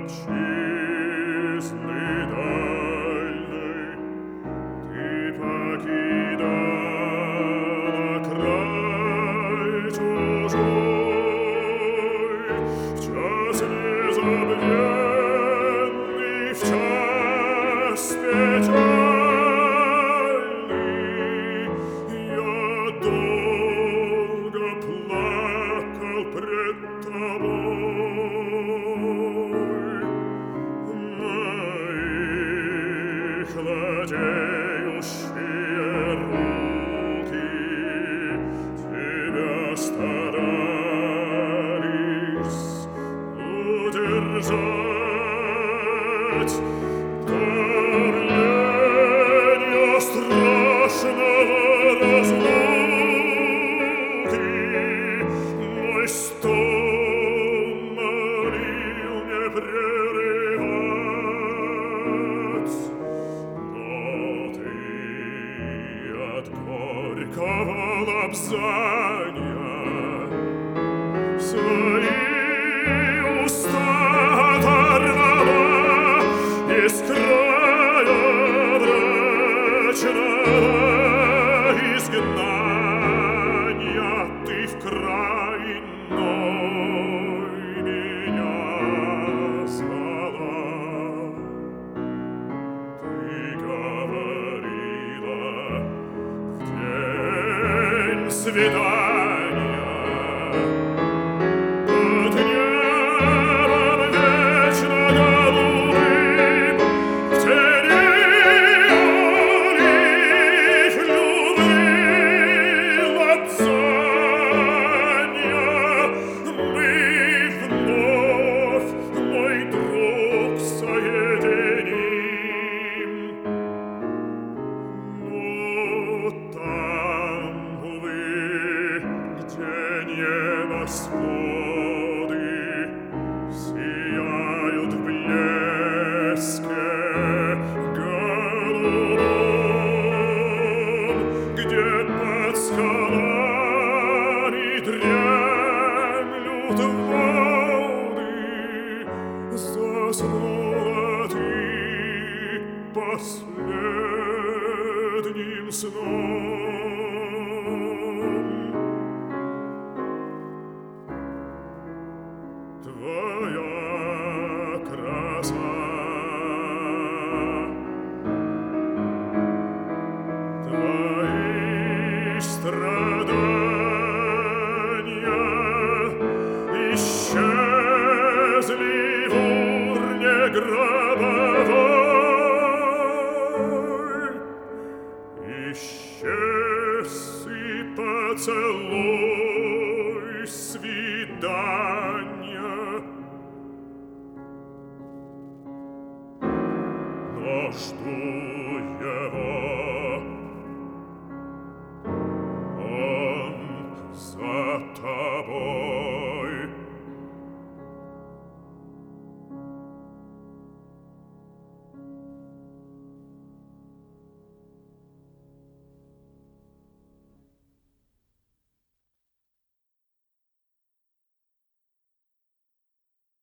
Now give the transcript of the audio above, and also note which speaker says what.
Speaker 1: отчизны дальней ты покидала край чужой в час незабвенный, в час печальный. Я долго плакал пред тобой, мои хладеющие руки тебя старались удержать. Давление страшного разлуки мой стон молил не прерывать, но ты от горького лобзания свои уста оторвала из края брачного изгнания. Ты в край иной меня звала. Ты говорила в день свидания под небом вечно голубым, в тени олив любви лобзанья, мы вновь, мой друг, соединим. Но там, увы, где небосводы сияют в блеске голубом, где под скалами дремлют воды, заснула ты последним сном. Твоя краса, твои страдания исчезли в урне гробовой, исчез и поцелуй свидания. Но жду его